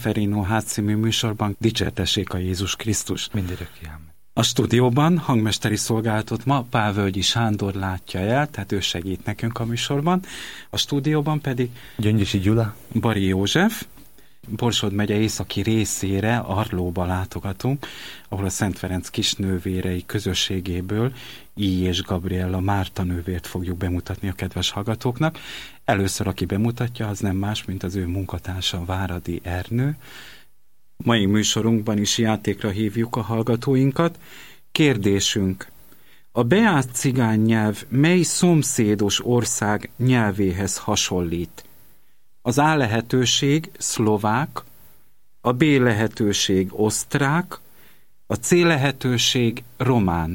Ferino Ház című műsorban dicsértessék a Jézus Krisztus. Mindörökké ámen. A stúdióban hangmesteri szolgálatot ma Pálvölgyi Sándor látja el, tehát ő segít nekünk a műsorban. A stúdióban pedig Gyöngyösi Gyula, Bari József. Borsod megye északi részére, Arlóba látogatunk, ahol a Szent Ferenc kisnővérei közösségéből I. és Gabriella Márta nővért fogjuk bemutatni a kedves hallgatóknak. Először, aki bemutatja, az nem más, mint az ő munkatársa, Váradi Ernő. Mai műsorunkban is játékra hívjuk a hallgatóinkat. Kérdésünk: a beárt cigány nyelv mely szomszédos ország nyelvéhez hasonlít? Az A lehetőség szlovák, a B lehetőség osztrák, a C lehetőség román.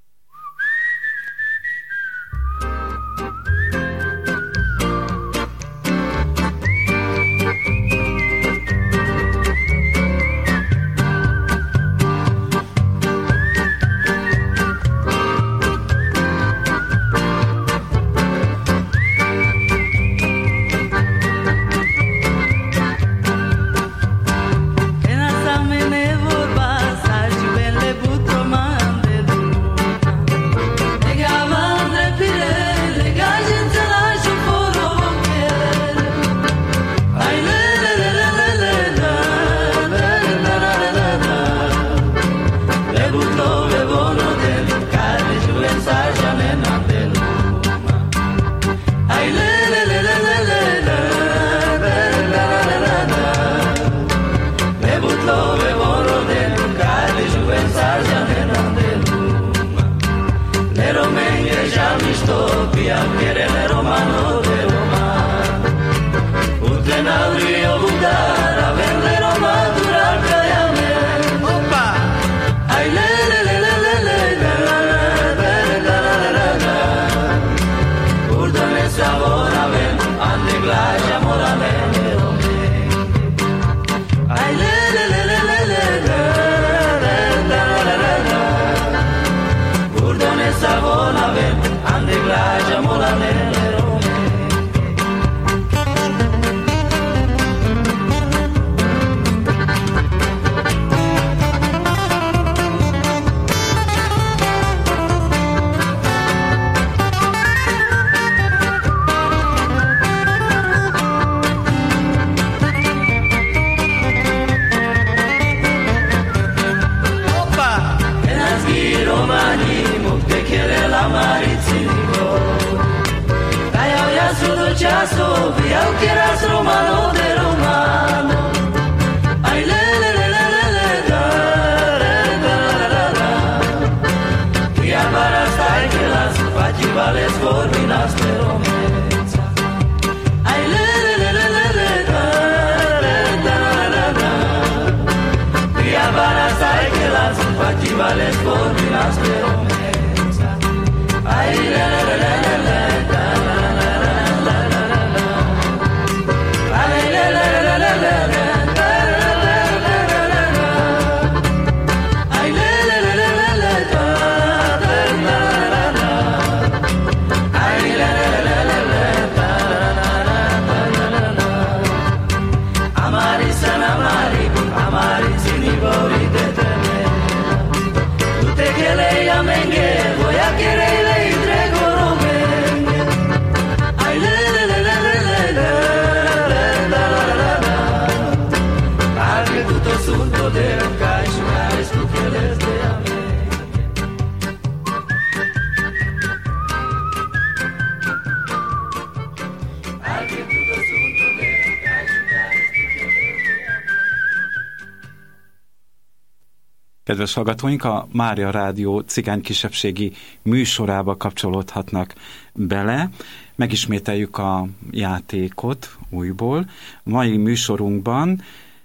Kedves hallgatóink, a Mária Rádió cigány kisebbségi műsorába kapcsolódhatnak bele. Megismételjük a játékot újból. A mai műsorunkban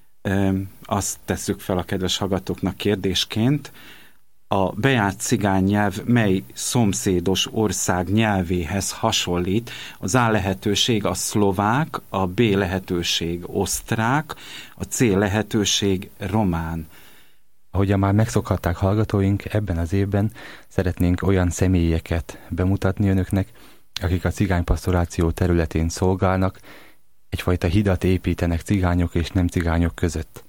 azt tesszük fel a kedves hallgatóknak kérdésként: a bejárt cigány nyelv mely szomszédos ország nyelvéhez hasonlít? Az A lehetőség a szlovák, a B lehetőség osztrák, a C lehetőség román. Ahogyan már megszokhatták hallgatóink, ebben az évben szeretnénk olyan személyeket bemutatni önöknek, akik a cigánypastoráció területén szolgálnak, egyfajta hidat építenek cigányok és nem cigányok között.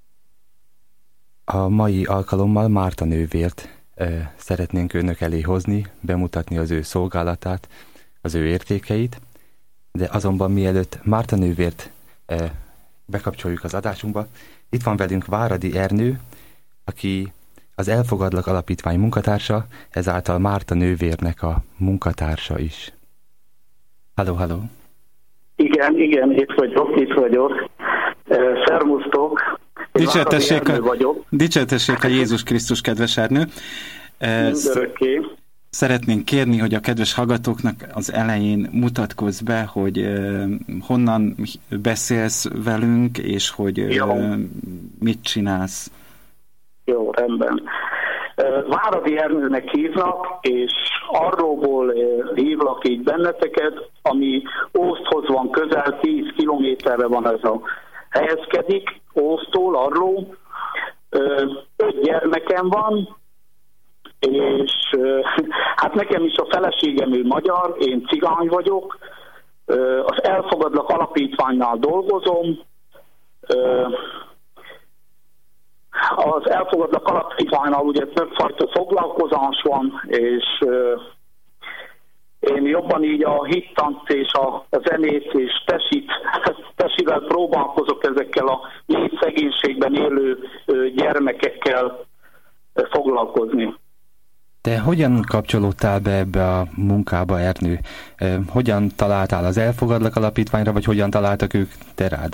A mai alkalommal Márta nővért szeretnénk önök elé hozni, bemutatni az ő szolgálatát, az ő értékeit, de azonban mielőtt Márta nővért bekapcsoljuk az adásunkba, itt van velünk Váradi Ernő, aki az Elfogadlak Alapítvány munkatársa, ezáltal Márta nővérnek a munkatársa is. Halló, halló! Igen, itt vagyok. Szervusztok! Dicsértessék a Jézus Krisztus, kedves Ernő! Mindörökké. Szeretnénk kérni, hogy a kedves hallgatóknak az elején mutatkozz be, hogy honnan beszélsz velünk, és hogy mit csinálsz. Jó, rendben. Váradi Ernőnek hívnak, és arról hívlak így benneteket, ami Ószthoz van közel, 10 kilométerre van helyezkedik, Ósztól, arról. 5 gyermekem van, és hát nekem is a feleségem ő magyar, én cigány vagyok, az Elfogadlak Alapítványnál dolgozom, az Elfogadlak Alapítványnál ugye többfajta foglalkozás van, és én jobban így a hittant és a zenét és tesivel próbálkozok ezekkel a mély szegénységben élő gyermekekkel foglalkozni. Te hogyan kapcsolódtál be ebbe a munkába, Ernő? Hogyan találtál az Elfogadlak Alapítványra, vagy hogyan találtak ők te rád?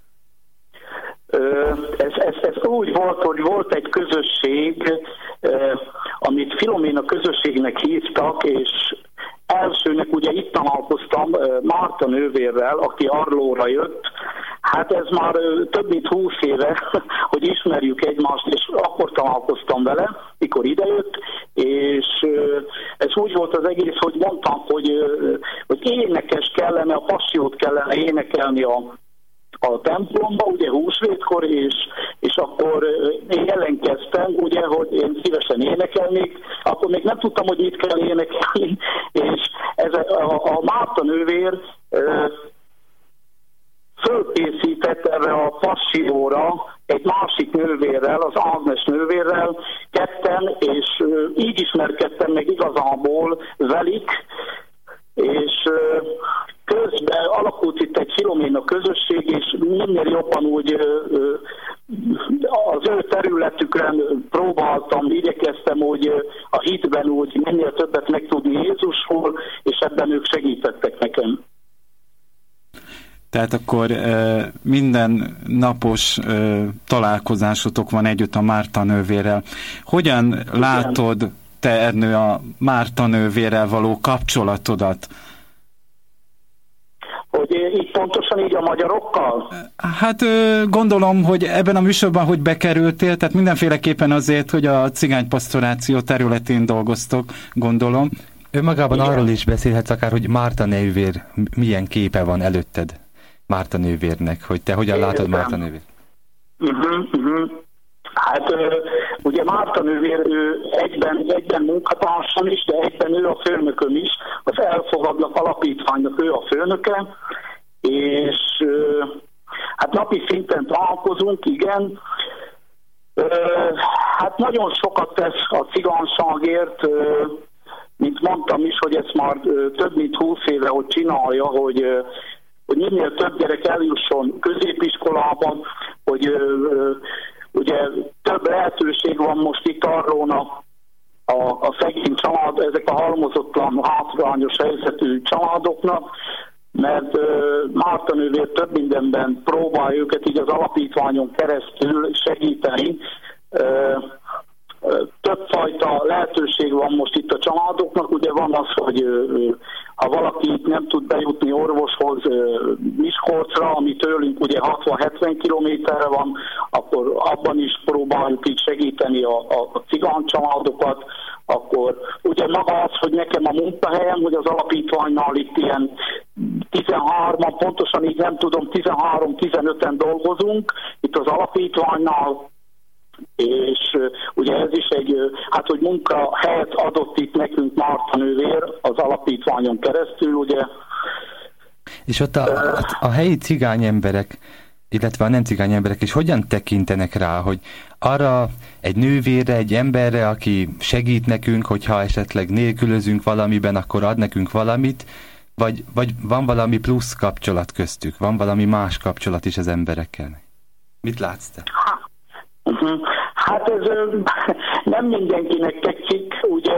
Ez úgy volt, hogy volt egy közösség, amit Filoména közösségnek hívtak, és elsőnek ugye itt találkoztam Márta nővérrel, aki Arlóra jött. Hát ez már több mint 20 éve, hogy ismerjük egymást, és akkor találkoztam vele, mikor idejött, és ez úgy volt az egész, hogy mondtam, hogy énekes kellene, a passziót kellene énekelni a templomba, ugye húsvétkor, és akkor én ellenkeztem, ugye, hogy én szívesen énekelnék, akkor még nem tudtam, hogy mit kell énekelni, és ez a Márta nővér fölkészített erre a passzióra egy másik nővérrel, az Ágnes nővérrel, ketten, és így ismerkedtem meg igazából velük, és közben alakult itt egy Filoména közösség, és minél jobban úgy az ő területükön próbáltam, igyekeztem úgy a hitben úgy minél többet megtudni Jézusról, és ebben ők segítettek nekem. Tehát akkor minden napos találkozásotok van együtt a Márta nővérrel. Hogyan látod te, Ernő, a Márta nővérrel való kapcsolatodat? Hogy így pontosan így a magyarokkal? Hát gondolom, hogy ebben a műsorban, hogy bekerültél, tehát mindenféleképpen azért, hogy a cigánypastoráció területén dolgoztok, gondolom. Önmagában arról is beszélhetsz akár, hogy Márta nővér milyen képe van előtted Márta nővérnek, hogy te hogyan látod Márta nővért? Hát ugye Márta nővér, ő egyben munkatársam is, de egyben ő a főnököm is, az Elfogadlak Alapítványnak ő a főnöke, és hát napi szinten találkozunk, igen. Hát nagyon sokat tesz a cigányságért, mint mondtam is, hogy ezt már több mint 20 éve, hogy csinálja, hogy minél több gyerek eljusson középiskolában, hogy ugye több lehetőség van most itt arról a szegény család, ezek a halmozottan, hátrányos helyzetű családoknak, mert Márta nővér több mindenben próbál őket így az alapítványon keresztül segíteni. Többfajta lehetőség van most itt a családoknak, ugye van az, hogy ha valaki nem tud bejutni orvoshoz Miskolcra, ami tőlünk ugye 60-70 kilométerre van, akkor abban is próbáljuk így segíteni a cigány családokat. Akkor ugye maga az, hogy nekem a munkahelyem, hogy az alapítványnál itt ilyen 13-an, pontosan így nem tudom, 13-15-en dolgozunk itt az alapítványnál, és ugye ez is egy, hát hogy munkahelyet adott itt nekünk Márta nővér az alapítványon keresztül, ugye. És ott a helyi cigány emberek, illetve a nem cigány emberek is hogyan tekintenek rá, hogy arra egy nővérre, egy emberre, aki segít nekünk, hogyha esetleg nélkülözünk valamiben, akkor ad nekünk valamit, vagy van valami plusz kapcsolat köztük, van valami más kapcsolat is az emberekkel? Mit látsz te? Hát ez nem mindenkinek tetszik, ugye,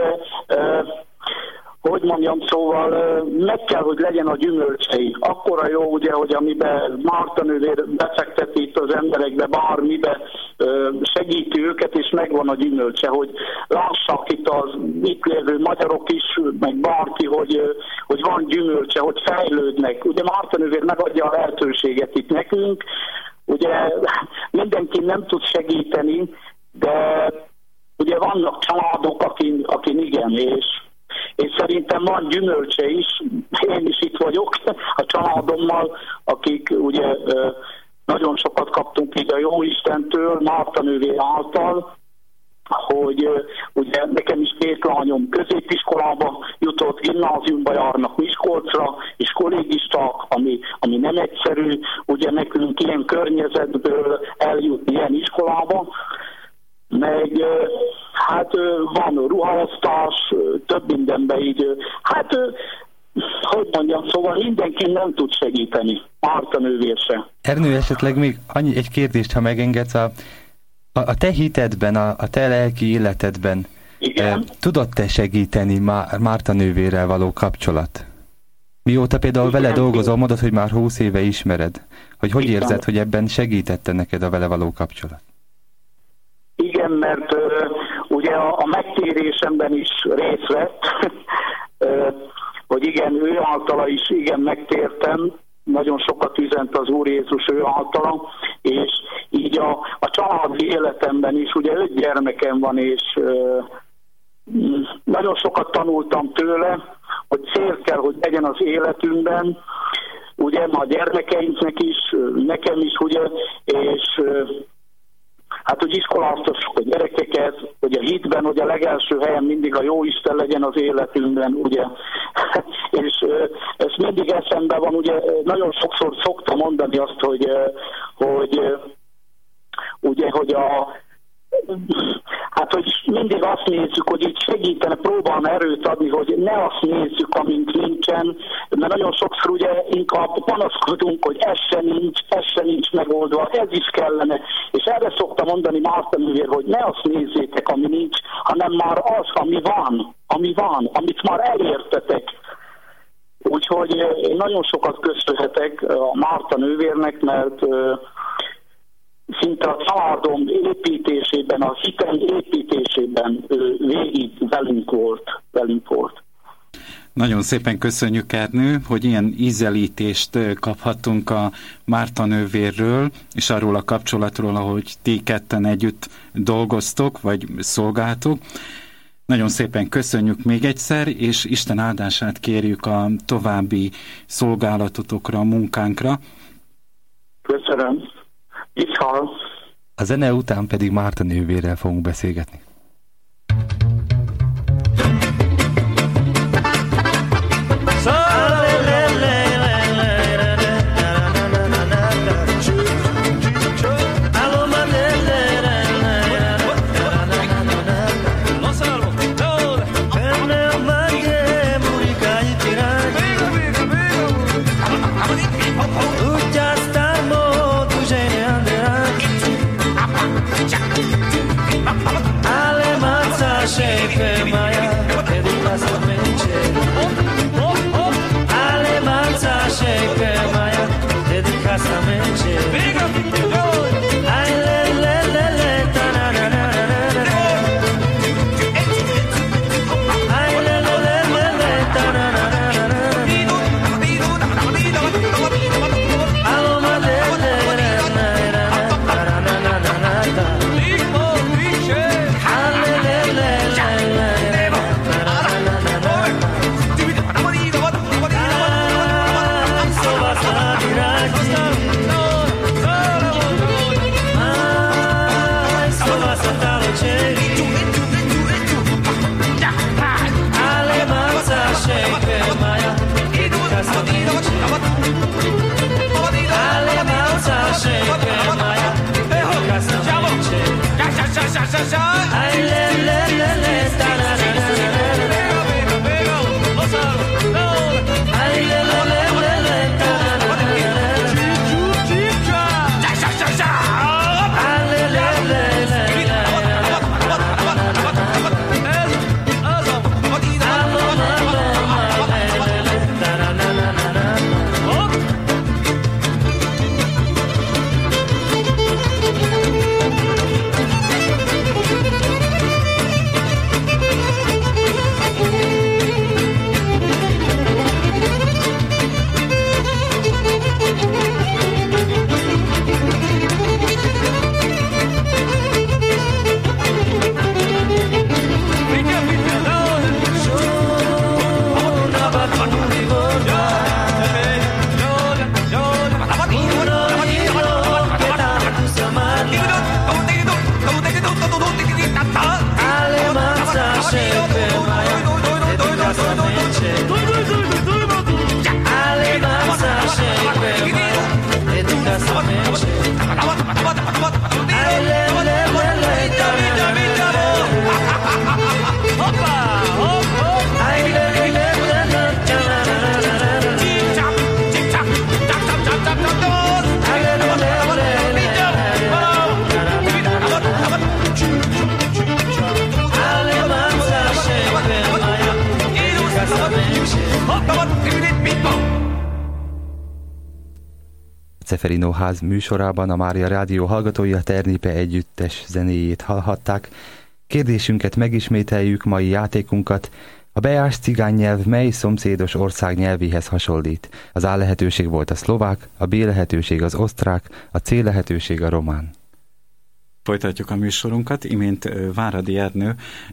hogy mondjam, szóval meg kell, hogy legyen a gyümölcsei. Akkora jó, ugye, hogy amiben Márta nővér befekteti itt az emberekbe, bármibe segíti őket, és megvan a gyümölcse, hogy lássák itt lévő magyarok is, meg bárki, hogy van gyümölcse, hogy fejlődnek. Ugye Márta nővér megadja a lehetőséget itt nekünk, ugye mindenki nem tud segíteni, de ugye vannak családok, akin igen, és szerintem van gyümölcse is. Én is itt vagyok a családommal, akik ugye nagyon sokat kaptunk így a Jóistentől, Márta nővér által, hogy ugye nekem is 2 lányom középiskolába jutott, gimnáziumba járnak Miskolcra, és kollégisták, ami nem egyszerű, ugye nekünk ilyen környezetből eljutni ilyen iskolába, meg hát van ruhaosztás, több mindenben így, hát hogy mondjam, szóval mindenki nem tud segíteni, Márta nővér se. Ernő, esetleg még egy kérdést, ha megengedsz, a te hitedben, a te lelki életedben tudod te segíteni Márta nővérrel való kapcsolat? Mióta például vele dolgozol, mondod, hogy már 20 éve ismered. Hogy érzed, hogy ebben segítette neked a vele való kapcsolat? Igen, mert ugye a megtérésemben is részt vett, hogy igen, ő általa is igen megtértem, nagyon sokat üzent az Úr Jézus ő általa, és így a családi életemben is, ugye 5 gyermekem van, és nagyon sokat tanultam tőle, hogy cél kell, hogy legyen az életünkben, ugye a gyermekeinknek is, nekem is, ugye, és hát, hogy iskoláztassuk a gyerekeket, hogy a hitben, hogy a legelső helyen mindig a Jóisten legyen az életünkben, ugye. És ez mindig eszembe van, ugye nagyon sokszor szoktam mondani azt, hogy mindig azt nézzük, hogy így segítene, próbálna erőt adni, hogy ne azt nézzük, amint nincsen, mert nagyon sokszor ugye inkább panaszkodunk, hogy ez se nincs megoldva, ez is kellene. És erre szoktam mondani Márta nővér, hogy ne azt nézzétek, ami nincs, hanem már az, ami van, amit már elértetek. Úgyhogy én nagyon sokat köszönhetek a Márta nővérnek, mert szinte a családom építésében, a hitem építésében végig velünk volt. Nagyon szépen köszönjük, Ernő, hogy ilyen ízelítést kaphattunk a Márta nővérről, és arról a kapcsolatról, ahogy ti ketten együtt dolgoztok, vagy szolgáltok. Nagyon szépen köszönjük még egyszer, és Isten áldását kérjük a további szolgálatotokra, a munkánkra. Köszönöm. Viszont. A zene után pedig Márta nővérrel fogunk beszélgetni. I Ceferino ház műsorában a Mária Rádió hallgatói a Ternipe együttes zenéjét hallhatták. Kérdésünket megismételjük, mai játékunkat. A beás cigány nyelv mely szomszédos ország nyelvéhez hasonlít? Az A lehetőség volt a szlovák, a B lehetőség az osztrák, a C lehetőség a román. Folytatjuk a műsorunkat. Imént Váradi Ernő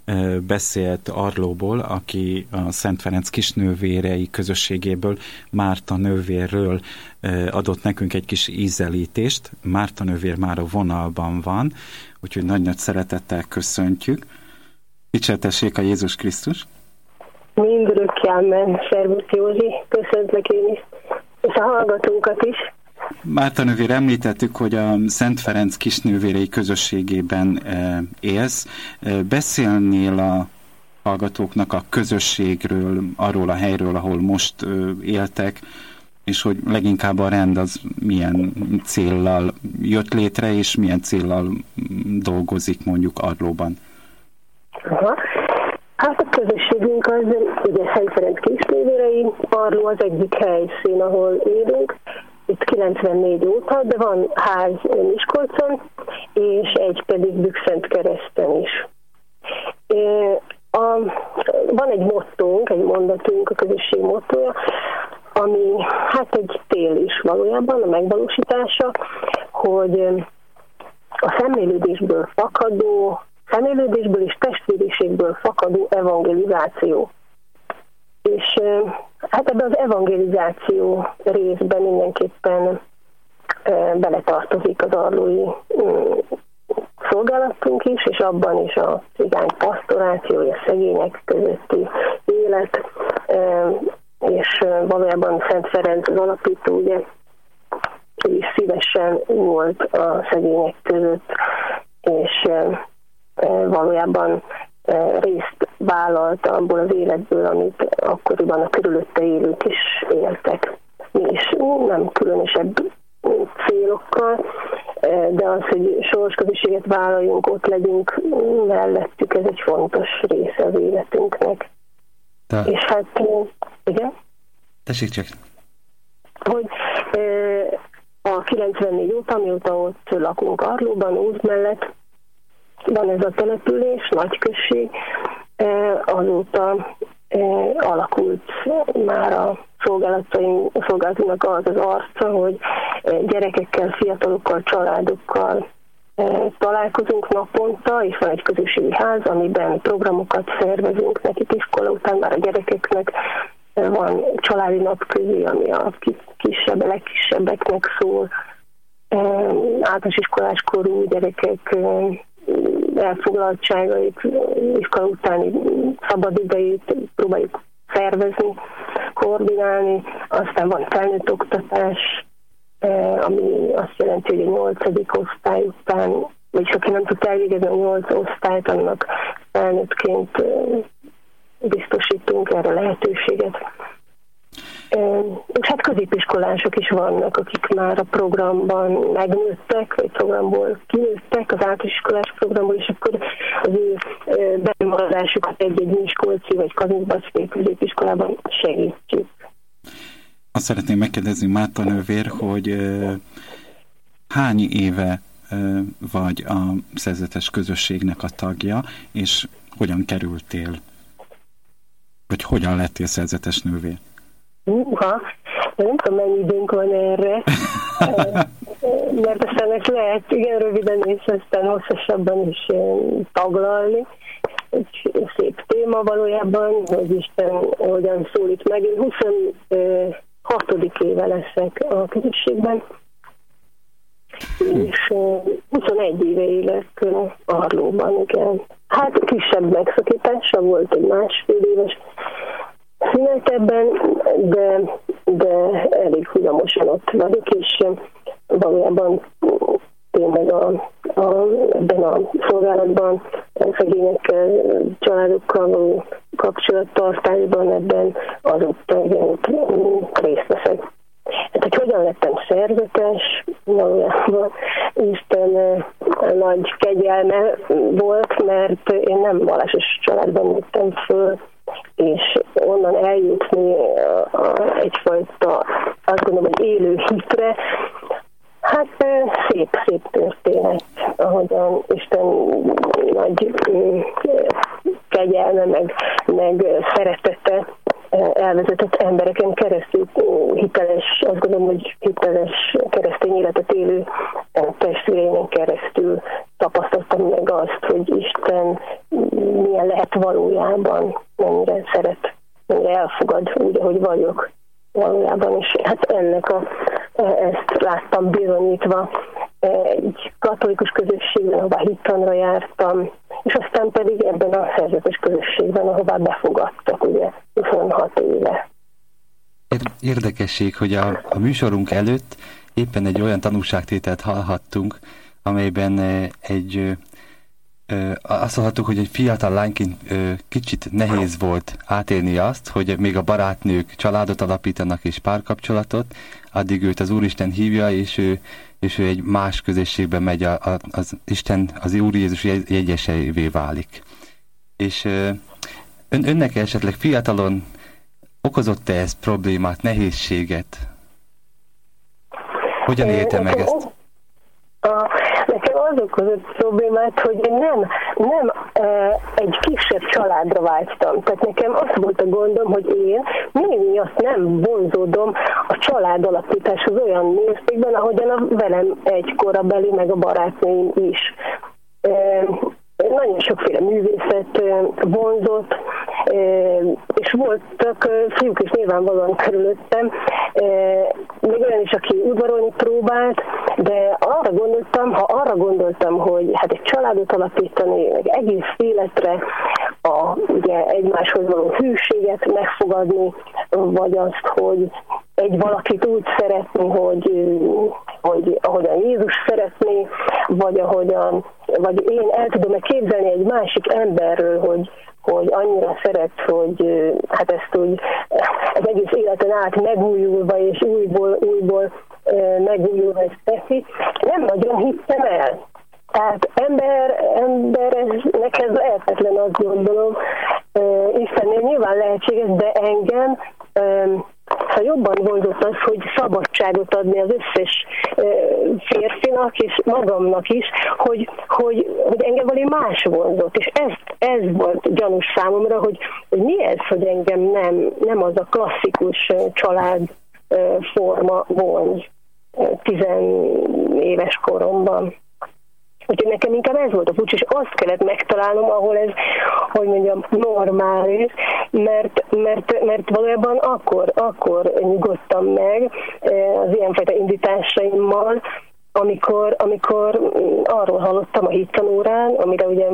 beszélt Arlóból, aki a Szent Ferenc kisnővérei közösségéből, Márta nővérről adott nekünk egy kis ízelítést. Márta nővér már a vonalban van, úgyhogy nagy-nagy szeretettel köszöntjük. Dicsertessék a Jézus Krisztus! Mindörökké amen. Szervusz Józsi, köszöntlek én is, és a hallgatókat is. Márta nővér, említettük, hogy a Szent Ferenc kisnővérei közösségében élsz. Beszélnél a hallgatóknak a közösségről, arról a helyről, ahol most éltek, és hogy leginkább a rend az milyen céllal jött létre, és milyen céllal dolgozik mondjuk Arlóban? Aha. Hát a közösségünk az ugye Szent Ferenc kisnővérei, Arló az egyik helyszín, ahol élünk. Itt 94 óta, de van ház Miskolcon, és egy pedig Bükszentkereszten is. Van egy mottónk, egy mondatunk, a közösség mottója, ami hát egy cél is valójában, a megvalósítása, hogy a szemlélődésből és testvériségből fakadó evangelizáció. És hát ebben az evangelizáció részben mindenképpen beletartozik az arlói szolgálatunk is, és abban is a cigány pastoráció, a szegények közötti élet, és valójában Szent Ferenc az alapító, ugye, is szívesen volt a szegények között, és valójában részt vállalt abból az életből, amit akkoriban a körülötte élők is éltek. Mi is nem különösebb célokkal, de az, hogy sorsközösséget vállaljunk, ott legyünk mellettük, ez egy fontos része az életünknek. És hát, igen? Tessék csak. Hogy a 94 óta, mióta ott lakunk Arlóban, út mellett, van ez a település, nagyközség, azóta alakult már a szolgálatunknak az arca, hogy gyerekekkel, fiatalokkal, családokkal találkozunk naponta, és van egy közösségi ház, amiben programokat szervezünk nekik, iskola után már a gyerekeknek van családi napközi, ami a legkisebbeknek szól, általános iskolás korú gyerekek elfoglaltságait, iskola utáni szabadidejét próbáljuk szervezni, koordinálni, aztán van felnőtt oktatás, ami azt jelenti, hogy a 8. osztály után vagyis aki nem tudta elvégezni a 8 osztályt, annak felnőttként biztosítunk erre lehetőséget. És hát középiskolások is vannak, akik már a programban megnőttek, vagy programból kinőttek, az általános iskolás programból, és akkor az ő bemaradásukat egy-egy miskolci vagy kazincbarckai középiskolában segítjük. Azt szeretném megkérdezni, Márta nővér, hogy hány éve vagy a szerzetes közösségnek a tagja, és hogyan kerültél, vagy hogyan lettél szerzetes nővér? Nem tudom, mennyi időnk van erre, mert aztán lehet igen röviden és aztán hosszasabban is taglalni. Egy szép téma valójában, hogy Isten hogyan szólít meg. Én 26. éve leszek a közösségben, és 21 éve élek Arlóban, igen. Hát kisebb megszakítása volt, egy másfél éves szünet ebben, de elég huzamosan ott vagyok, és valójában tényleg ebben a szolgálatban, szegényekkel, családokkal való kapcsolattartásban ebben azóta részt veszek. Hát, hogy hogyan lettem szerzetes, valójában Isten nagy kegyelme volt, mert én nem vallásos családban nőttem föl, és onnan eljutni egyfajta, azt gondolom, hogy élő hitre, hát szép történet, ahogyan Isten nagy kegyelme, meg szeretete elvezetett embereken keresztül hiteles, azt gondolom, hogy hiteles keresztény életet élő testvéreinen keresztül tapasztaltam meg azt, hogy Isten milyen lehet valójában, mennyire szeret, mennyire elfogad úgy, ahogy vagyok valójában, és hát ezt láttam bizonyítva egy katolikus közösségben, ahová hittanra jártam, és aztán pedig ebben a szerzetes közösségben, ahová befogadtak, ugye 26 éve. Érdekesség, hogy a műsorunk előtt éppen egy olyan tanúságtételt hallhattunk, amelyben azt hallhattuk, hogy egy fiatal lányként kicsit nehéz volt átélni azt, hogy még a barátnők családot alapítanak és párkapcsolatot, addig őt az Úristen hívja, és ő egy más közösségbe megy, az Isten, az Úr Jézus jegyeseivé válik. És önnek esetleg fiatalon okozott-e ez problémát, nehézséget? Hogyan élte meg ezt? Nekem az okozott problémát, hogy én nem egy kisebb családra vágytam. Tehát nekem az volt a gondom, hogy én mindig azt nem vonzódom a család alapításhoz olyan mértékben, ahogyan a velem egy korabeli, meg a barátnőim is. Nagyon sokféle művészet vonzott, és voltak fiúk is nyilvánvalóan körülöttem, még olyan is, aki udvarolni próbált, de ha arra gondoltam, hogy hát egy családot alapítani, meg egész életre ugye egymáshoz való hűséget megfogadni, vagy azt, hogy egy valakit úgy szeretni, hogy ahogyan Jézus szeretné, vagy én el tudom képzelni egy másik emberről, hogy annyira szeret, hogy hát ezt úgy az egész életen át megújulva és újból megújulva ezt teszi. Nem nagyon hittem el. Tehát embernek ez lehetetlen, azt gondolom. Istennél nyilván lehetséges, de engem jobban vonzott az, hogy szabadságot adni az összes férfinak és magamnak is, hogy engem valami más vonzott. És ez volt gyanús számomra, hogy mi ez, hogy engem nem az a klasszikus család forma vonz 10 éves koromban. Úgyhogy nekem inkább ez volt a furcsa, és azt kellett megtalálnom, ahol ez, hogy mondjam, normális, mert valójában akkor nyugodtam meg az ilyenfajta indításaimmal, amikor arról hallottam a hittanórán, amire ugye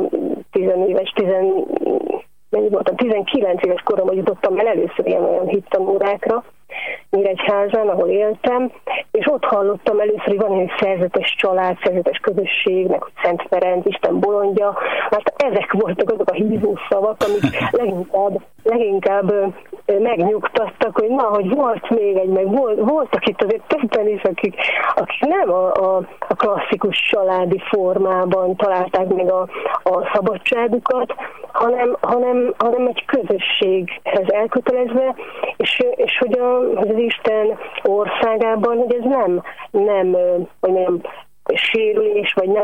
19 éves koromban jutottam el először ilyen olyan hittanórákra, Nyíregyházán, ahol éltem, és ott hallottam először, hogy van egy szerzetes család, szerzetes közösség, meg Szent Ferenc, Isten bolondja. Hát ezek voltak azok a hívó szavak, amik leginkább megnyugtattak, hogy hogy volt még egy, meg voltak itt azért többen is, akik nem a klasszikus családi formában találták meg a szabadságukat, hanem egy közösséghez elkötelezve, és hogy az Isten országában, hogy ez nem hogy mondjam, sérülés, vagy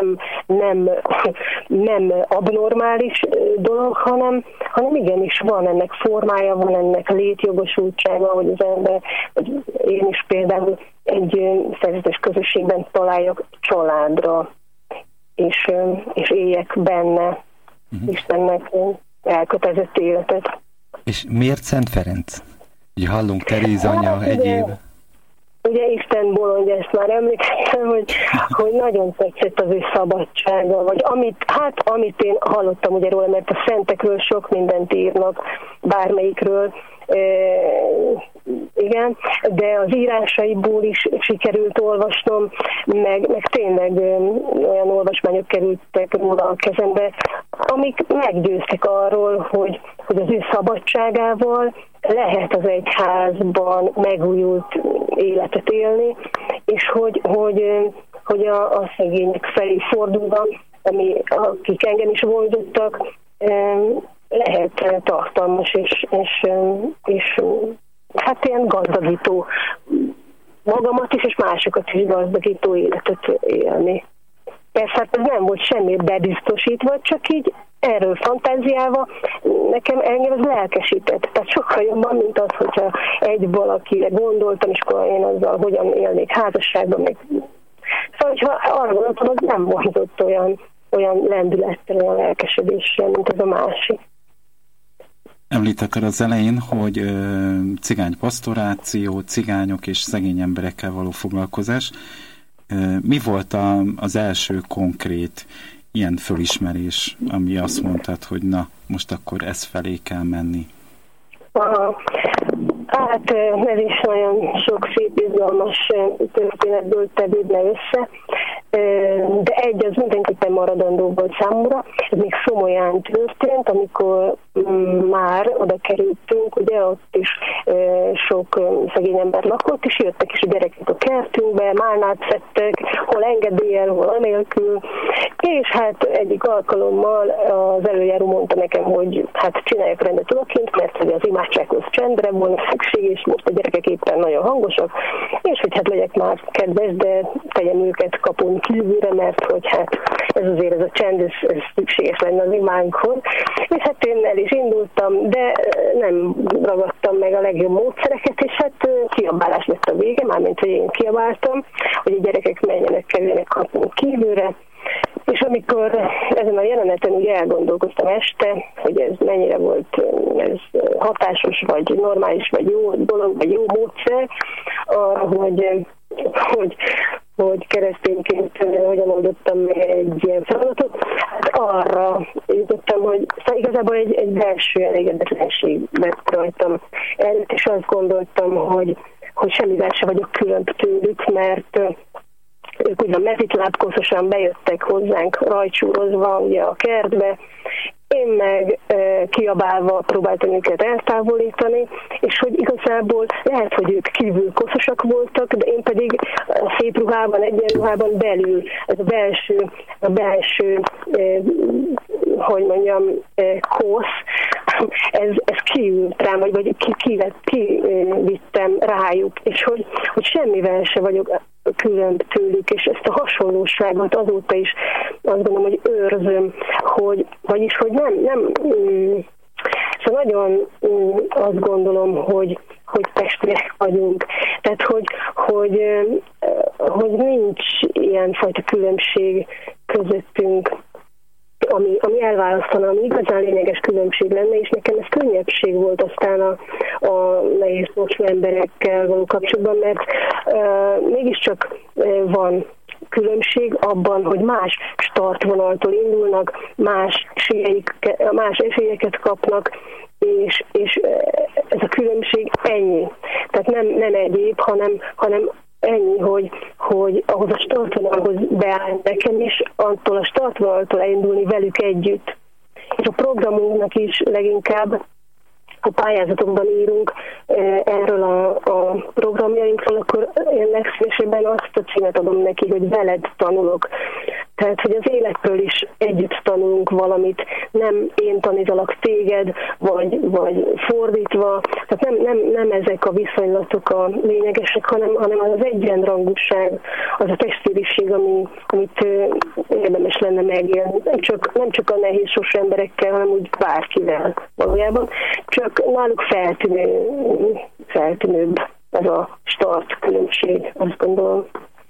nem abnormális dolog, hanem igenis van ennek formája, van ennek létjogosultsága, hogy az ember, hogy én is például egy szerzetes közösségben találjak családra, és éljek benne Istennek elkötelezett életet. És miért Szent Ferenc? Ugye hallunk Teréz anya, egyéb. Ugye Isten bolondja, ezt már emlékeztem, hogy nagyon tetszett az ő szabadsága, vagy amit én hallottam ugye róla, mert a szentekről sok mindent írnak, bármelyikről, igen, de az írásaiból is sikerült olvasnom, meg tényleg olyan olvasmányok kerültek róla a kezembe, amik meggyőztek arról, hogy az ő szabadságával lehet az egyházban megújult életet élni, és hogy a szegények felé fordulva, akik engem is vonzottak, lehet tartalmas és hát ilyen gazdagító, magamat is és másokat is gazdagító életet élni. Persze hát ez nem volt semmi bebiztosítva, csak így erről fantáziálva engem az lelkesített. Tehát sokkal jobban, mint az, hogyha egy valakire gondoltam, és akkor én azzal hogyan élnék házasságban, meg... Szóval, hogyha arra gondoltam, az nem vonzott olyan lendülettel, olyan lelkesedéssel, mint az a másik. Említetted az elején, hogy cigány pastoráció, cigányok és szegény emberekkel való foglalkozás. Mi volt az első konkrét ilyen fölismerés, ami azt mondtad, hogy na, most akkor ez felé kell menni? Hát ez is nagyon sok szép, izgalmas történetből tevődne össze, de egy az mindenképpen maradandó volt számomra. Ez még Szomolyán történt, amikor már oda kerültünk, ugye ott is sok szegény ember lakott, és jöttek is a gyerekek a kertünkbe, málnát szedtek, hol engedéllyel, hol anélkül, és hát egyik alkalommal az előjáró mondta nekem, hogy hát csináljak rendet odakint, mert hogy az imádsághoz csendre volna szükség, és most a gyerekek éppen nagyon hangosak, és hogy hát legyek már kedves, de tegyem őket kapun kívülre, mert hogy hát ez azért ez a csend, ez szükséges lenne az imánkhoz. És hát én el is indultam, de nem ragadtam meg a legjobb módszereket, és hát kiabálás lett a vége, mármint hogy én kiabáltam, hogy a gyerekek menjenek, kerüljenek kapun kívülre. És amikor ezen a jeleneten úgy elgondolkoztam este, hogy ez mennyire volt ez hatásos, vagy normális, vagy jó dolog, vagy jó módszer, arra, hogy keresztényként hogyan oldottam egy ilyen feladatot, hát arra jutottam, hogy igazából egy belső elégedetlenség vett rajtam előtt, és azt gondoltam, hogy semmivel se vagyok külön tőlük, mert ők ugyan mezitlábkoszosan bejöttek hozzánk rajcsúrozva ugye a kertbe, én meg kiabálva próbáltam őket eltávolítani, és hogy igazából lehet, hogy ők kívül koszosak voltak, de én pedig szép ruhában, egyenruhában belül, ez a belső hogy mondjam, kosz, ez kiült rám, vagy kivittem rájuk, és hogy semmivel se vagyok külön tőlük, és ezt a hasonlóságot azóta is azt gondolom, hogy őrzöm, vagyis hogy nem szóval nagyon azt gondolom, hogy testvérek vagyunk. Tehát, hogy nincs ilyenfajta különbség közöttünk, ami elválasztana, ami igazán lényeges különbség lenne, és nekem ez könnyebbség volt aztán a nehéz sorsú emberekkel való kapcsolatban, mert mégiscsak van különbség abban, hogy más startvonaltól indulnak, más más esélyeket kapnak, és ez a különbség ennyi. Tehát nem egyéb, hanem ennyi, hogy ahhoz a startvonalhoz beáll nekem is, attól a startvonaltól elindulni velük együtt. És a programunknak is leginkább a pályázatokban írunk erről a programjainkról, akkor én legszívesebben azt a címet adom neki, hogy veled tanulok. Tehát, hogy az életről is együtt tanulunk valamit, nem én tanítalak téged, vagy fordítva. Tehát nem ezek a viszonylatok a lényegesek, hanem az egyenrangúság, az a testvériség, amit érdemes lenne megélni. Nem csak a nehéz sors emberekkel, hanem úgy bárkivel valójában. Csak náluk feltűnőbb ez a start különbség, azt gondolom.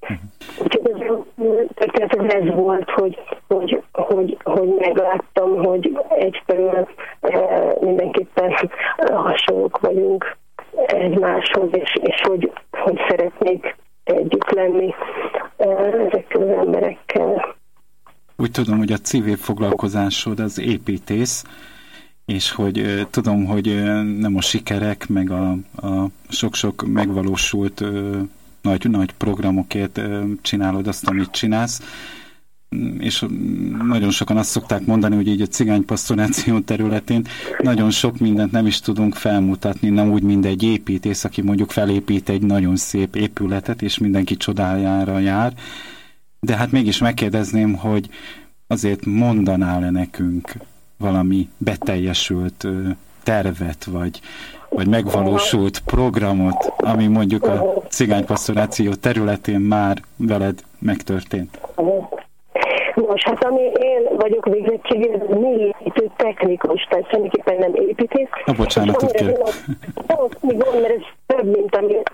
Úgyhogy ez volt, hogy megláttam, hogy egyszerűen mindenképpen hasonlók vagyunk egymáshoz, és hogy szeretnék együtt lenni ezekkel az emberekkel. Úgy tudom, hogy a civil foglalkozásod az építész, és hogy tudom, hogy nem a sikerek, meg a sok-sok megvalósult nagy programokért csinálod azt, amit csinálsz, és nagyon sokan azt szokták mondani, hogy így a cigánypastoráció területén nagyon sok mindent nem is tudunk felmutatni, nem úgy, mint egy építész, aki mondjuk felépít egy nagyon szép épületet, és mindenki csodájára jár, de hát mégis megkérdezném, hogy azért mondanál-e nekünk valami beteljesült tervet, vagy megvalósult programot, ami mondjuk a cigánypastoráció területén már veled megtörtént? Nos, hát ami én vagyok végzettségében, mélyépítő technikus, tehát semmiképpen nem építész. Bocsánatot kérek. Mert ez több, mint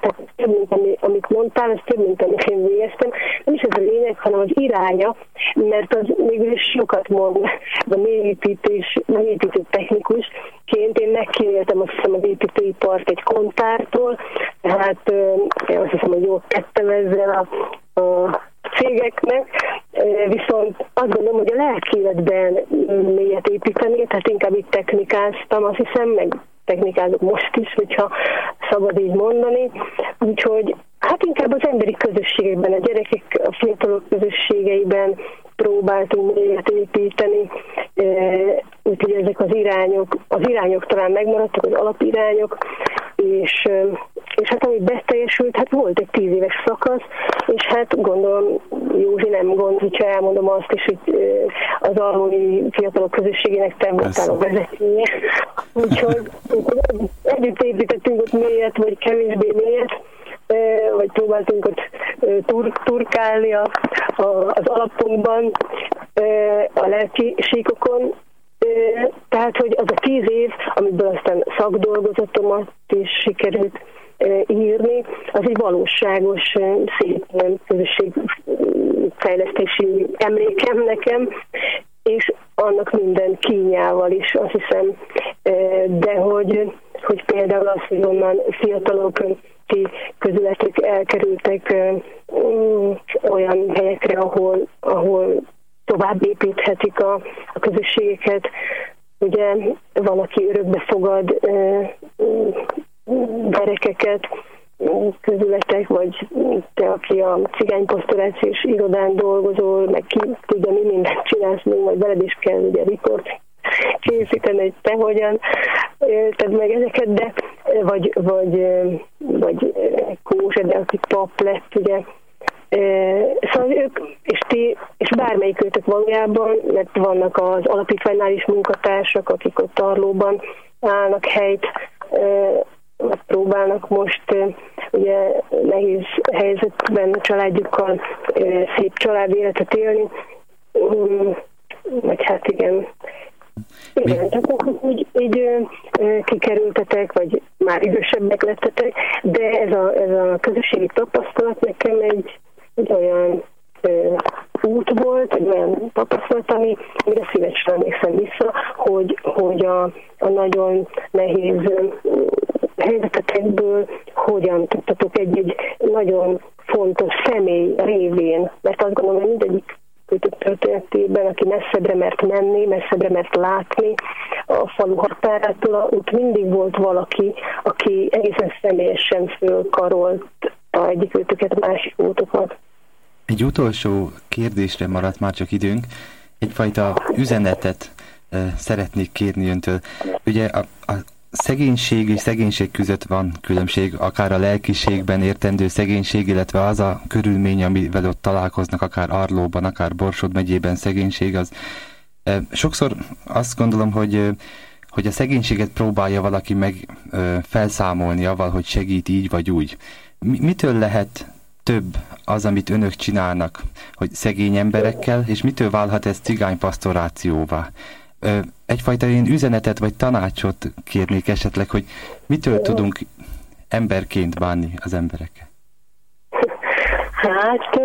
amit mondtál, ez több, mint amit én végeztem. Nem is ez a lényeg, hanem az iránya, mert az mégis sokat mond. A mélyépítő technikusként én megkínéltem azt hiszem az építőipart egy kontártól, tehát én azt hiszem, hogy jól tettem ezzel a cégeknek, viszont azt gondolom, hogy a lelki életben mélyet építeni, tehát inkább itt technikáztam, azt hiszem, meg technikázok most is, hogyha szabad így mondani. Úgyhogy hát inkább az emberi közösségekben, a gyerekek, a fiatalok közösségeiben próbáltunk mélyet építeni, úgyhogy ezek az irányok talán megmaradtak, az alapirányok, és hát ami beteljesült, hát volt egy 10 éves szakasz, és hát gondolom, Józsi nem gond, hogyha elmondom azt is, hogy az alói fiatalok közösségének te voltál a vezetője. Úgyhogy együtt építettünk ott mélyet, vagy kevésbé mélyet, vagy próbáltunk ott turkálni az alapokban, a lelki síkokon. Tehát, hogy az a 10 év, amiből aztán szakdolgozatomat is sikerült írni, az egy valóságos, szép közösségfejlesztési emlékem nekem, és annak minden kínjával is, azt hiszem, de hogy például az, hogy onnan fiatalok közületek elkerültek olyan helyekre, ahol tovább építhetik a közösségeket. Ugye van, aki örökbe fogad gyerekeket, közületek, vagy te, aki a cigánypastorációs irodán dolgozol, meg ki tudja, mi mindent csinálsz, még majd veled is kell ugye riport készíteni, hogy te hogyan élted meg ezeket, de vagy Kózsa, de aki pap lett, ugye. Szóval ők, és ti, és bármelyik őtök valójában, mert vannak az alapítványnál is munkatársak, akik ott Tarlóban állnak helyt, próbálnak most ugye nehéz helyzetben a családjukkal szép családi életet élni, meg hát igen, csak így kikerültetek, vagy már idősebbek lettetek, de ez a közösségi tapasztalat nekem egy olyan út volt, egy olyan tapasztalat, amire szívesen emlékszem vissza, hogy a nagyon nehéz helyzetekből hogyan tudtatok egy nagyon fontos személy révén, mert azt gondolom, hogy mindegyik menekültök történetében, aki messzebbre mert menni, messzebbre mert látni a falu határától, ott mindig volt valaki, aki egészen személyesen fölkarolt egyik őtöket, másik útokat. Egy utolsó kérdésre maradt már csak időnk. Egyfajta üzenetet szeretnék kérni öntől. Ugye a szegénység és szegénység között van különbség, akár a lelkiségben értendő szegénység, illetve az a körülmény, amivel ott találkoznak, akár Arlóban, akár Borsod megyében szegénység, az sokszor azt gondolom, hogy a szegénységet próbálja valaki meg felszámolni avval, hogy segít így vagy úgy. Mitől lehet több az, amit önök csinálnak, hogy szegény emberekkel, és mitől válhat ez cigánypastorációvá? Egyfajta ilyen üzenetet vagy tanácsot kérnék esetleg, hogy mitől tudunk emberként bánni az emberekkel? Hát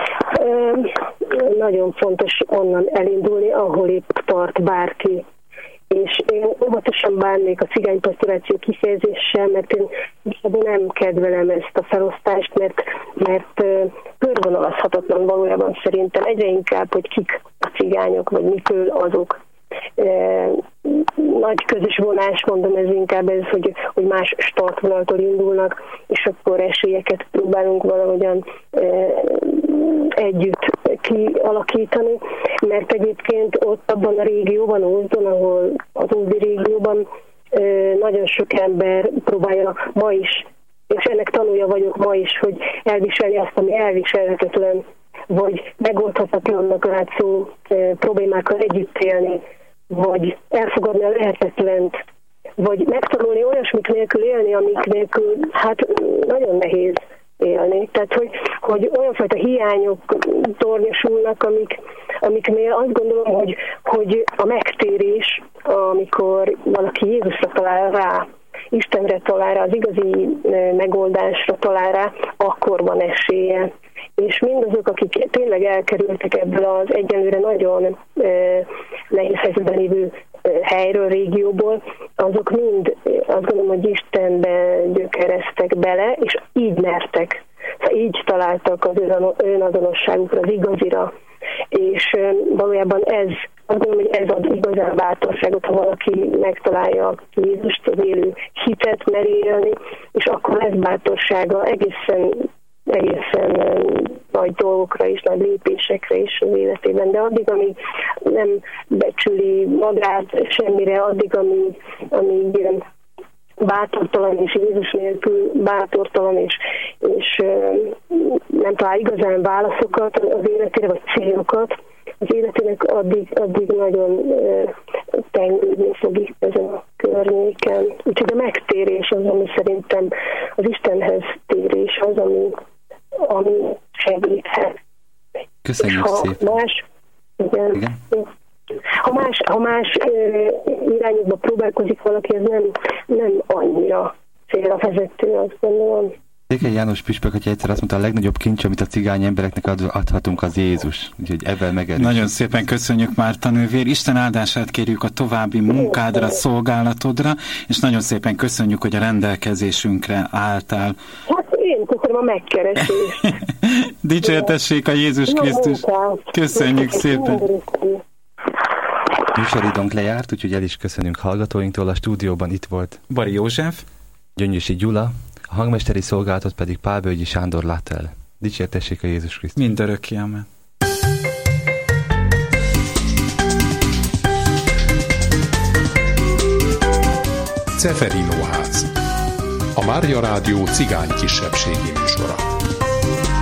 nagyon fontos onnan elindulni, ahol épp tart bárki. És én óvatosan bánnék a cigánypastoráció kifejezéssel, mert én nem kedvelem ezt a felosztást, mert körvonalazhatatlan valójában szerintem egyre inkább, hogy kik a cigányok, vagy mitől azok. Nagy közös vonás, mondom, ez inkább ez, hogy más startvonaltól indulnak, és akkor esélyeket próbálunk valahogyan együtt kialakítani, mert egyébként ott abban a régióban, Ózdon, ahol az ózdi régióban nagyon sok ember próbálja ma is, és ennek tanulja vagyok ma is, hogy elviselni azt, ami elviselhetetlen, vagy megoldhatatlannak látszó problémákkal együtt élni, vagy elfogadni a lehetetlent, vagy megtanulni olyasmik nélkül élni, amik nélkül hát nagyon nehéz élni. Tehát, hogy olyanfajta hiányok tornyosulnak, amiknél azt gondolom, hogy a megtérés, amikor valaki Jézusra talál rá, Istenre talál rá, az igazi megoldásra talál rá, akkor van esélye. És mindazok, akik tényleg elkerültek ebből az egyenlőre nagyon nehéz helyzetben lévő helyről, régióból, azok mind azt gondolom, hogy Istenbe gyökereztek bele, és így mertek. Szóval így találtak az önazonosságukra, az igazira. És valójában ez, azt gondolom, hogy ez ad igazán bátorságot, ha valaki megtalálja Jézust, az élő hitet meri élni, és akkor lesz bátorsága egészen nagy dolgokra is, nagy lépésekre is az életében, de addig, amíg nem becsüli magát semmire, addig, amíg bátortalan és Jézus nélkül bátortalan, és nem talál igazán válaszokat az életére, vagy célokat, az életének addig nagyon tengődni fog itt ezen a környéken. Úgyhogy a megtérés az, ami szerintem az Istenhez térés az, ami segíthet. Köszönjük szépen. Igen. Ha más irányokba próbálkozik valaki, ez nem annyira célra vezető, azt gondolom. Székely János püspök, hogyha egyszer azt mondta, a legnagyobb kincs, amit a cigány embereknek adhatunk, az Jézus. Úgyhogy ebben megerősítjük. Nagyon szépen köszönjük, Márta nővér. Isten áldását kérjük a további munkádra, szolgálatodra, és nagyon szépen köszönjük, hogy a rendelkezésünkre álltál. Hát én köszönöm a megkeresést. Dicsértessék a Jézus Krisztus. Köszönjük szépen. Műsoridónk lejárt, úgyhogy el is köszönünk hallgatóinktól. A stúdióban itt volt Bari József, Gyöngyösi Gyula, a hangmesteri szolgálatot pedig Pálvölgyi Sándor látta el. Dicsértessék a Jézus Krisztus. Mindörökké, amen. Ceferino ház. A Mária Rádió cigány kisebbségi műsora.